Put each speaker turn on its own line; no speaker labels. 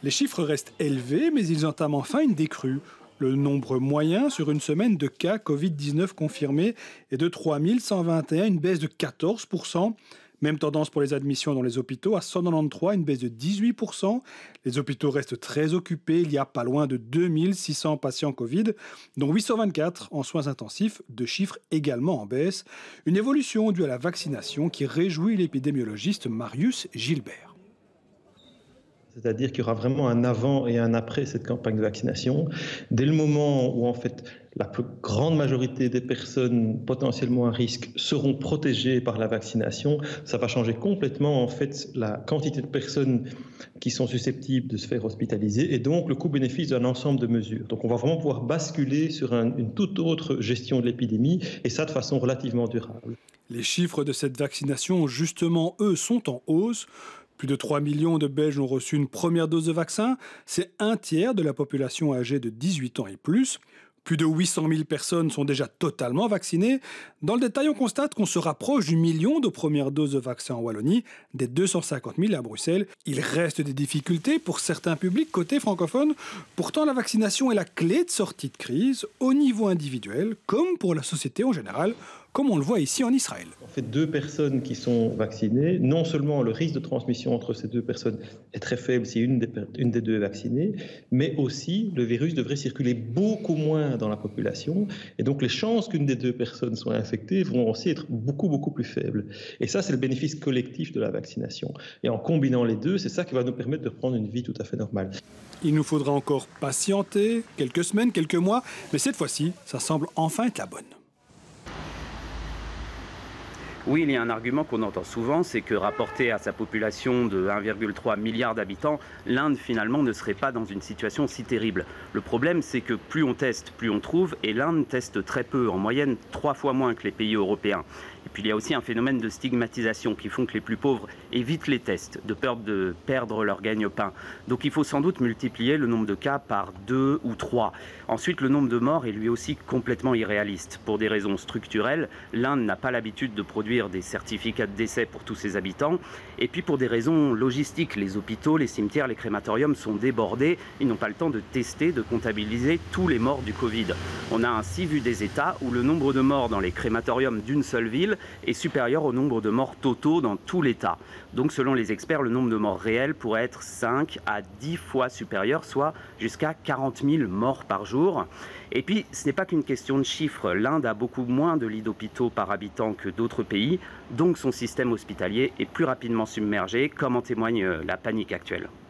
Les chiffres restent élevés, mais ils entament enfin une décrue. Le nombre moyen sur une semaine de cas Covid-19 confirmés est de 3121, une baisse de 14%. Même tendance pour les admissions dans les hôpitaux, à 193, une baisse de 18%. Les hôpitaux restent très occupés, il y a pas loin de 2600 patients Covid, dont 824 en soins intensifs, deux chiffres également en baisse. Une évolution due à la vaccination qui réjouit l'épidémiologiste Marius Gilbert.
C'est-à-dire qu'il y aura vraiment un avant et un après cette campagne de vaccination. Dès le moment où en fait la plus grande majorité des personnes potentiellement à risque seront protégées par la vaccination, ça va changer complètement en fait la quantité de personnes qui sont susceptibles de se faire hospitaliser et donc le coût-bénéfice d'un ensemble de mesures. Donc on va vraiment pouvoir basculer sur une toute autre gestion de l'épidémie et ça de façon relativement durable.
Les chiffres de cette vaccination, justement, eux, sont en hausse. Plus de 3 millions de Belges ont reçu une première dose de vaccin. C'est un tiers de la population âgée de 18 ans et plus. Plus de 800 000 personnes sont déjà totalement vaccinées. Dans le détail, on constate qu'on se rapproche du million de premières doses de vaccin en Wallonie, des 250 000 à Bruxelles. Il reste des difficultés pour certains publics côté francophone. Pourtant, la vaccination est la clé de sortie de crise, au niveau individuel, comme pour la société en général, comme on le voit ici en Israël.
En fait, deux personnes qui sont vaccinées, non seulement le risque de transmission entre ces deux personnes est très faible si une des deux est vaccinée, mais aussi le virus devrait circuler beaucoup moins dans la population. Et donc les chances qu'une des deux personnes soit infectée vont aussi être beaucoup plus faibles. Et ça, c'est le bénéfice collectif de la vaccination. Et en combinant les deux, c'est ça qui va nous permettre de reprendre une vie tout à fait normale.
Il nous faudra encore patienter quelques semaines, quelques mois, mais cette fois-ci, ça semble enfin être la bonne.
Oui, il y a un argument qu'on entend souvent, c'est que rapporté à sa population de 1,3 milliard d'habitants, l'Inde finalement ne serait pas dans une situation si terrible. Le problème, c'est que plus on teste, plus on trouve, et l'Inde teste très peu, en moyenne 3 fois moins que les pays européens. Et puis il y a aussi un phénomène de stigmatisation qui font que les plus pauvres évitent les tests, de peur de perdre leur gagne-pain. Donc il faut sans doute multiplier le nombre de cas par 2 ou 3. Ensuite, le nombre de morts est lui aussi complètement irréaliste. Pour des raisons structurelles, l'Inde n'a pas l'habitude de produire des certificats de décès pour tous ses habitants. Et puis pour des raisons logistiques, les hôpitaux, les cimetières, les crématoriums sont débordés. Ils n'ont pas le temps de tester, de comptabiliser tous les morts du Covid. On a ainsi vu des États où le nombre de morts dans les crématoriums d'une seule ville est supérieur au nombre de morts totaux dans tout l'État. Donc selon les experts, le nombre de morts réels pourrait être 5 à 10 fois supérieur, soit jusqu'à 40 000 morts par jour. Et puis, ce n'est pas qu'une question de chiffres. L'Inde a beaucoup moins de lits d'hôpitaux par habitant que d'autres pays, donc son système hospitalier est plus rapidement submergé, comme en témoigne la panique actuelle.